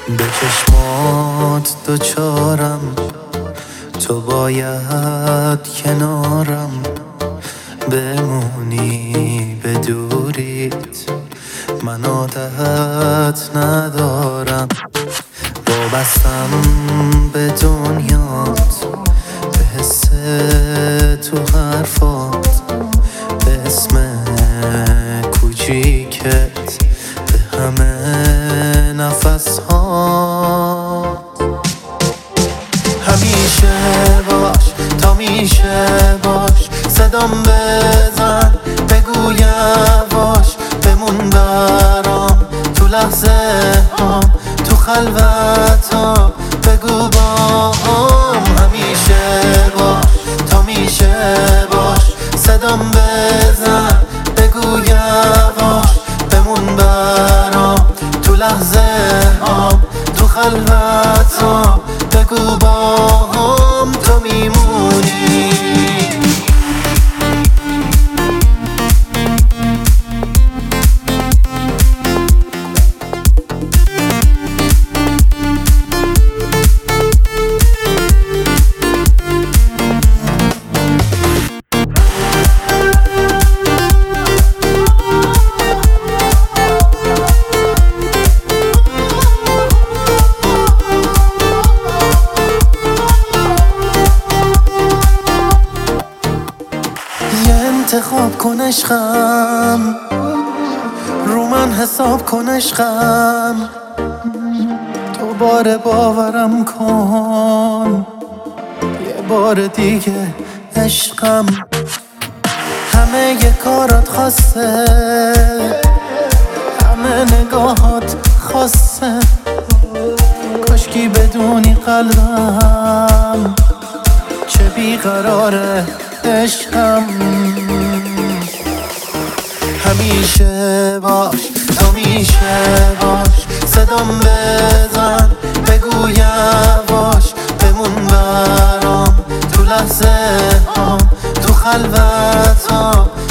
به چشمات دوچارم، تو باید کنارم بمونی. به دوریت من عادت ندارم، وابستم به دنیات، به حس تو حرفات، به اسم کوچیکت، به همه نفس ها. همیشه باش، تا میشه باش، صدام بزن، بگو یواش، بمون برام تو لحظه هام، تو خلوت ها، بگو باهام. همیشه باش، تا میشه باش، صدام بزن، بگو یواش، بمون برام تو لحظه هام، تو خلوت ها، بگو باهام تو میمونی. انتخاب کن عشقم، رو من حساب کن عشقم، دوباره باورم کن یه بار دیگه عشقم. همه یه کارات خاصه، همه نگاهات خاصه، کاشکی بدونی قلبم چه بیقراره عشقم. همیشه باش، تو میشه باش، صدام بزن، بگو یواش، بمون برام تو لحظه هام، تو خلوت ها،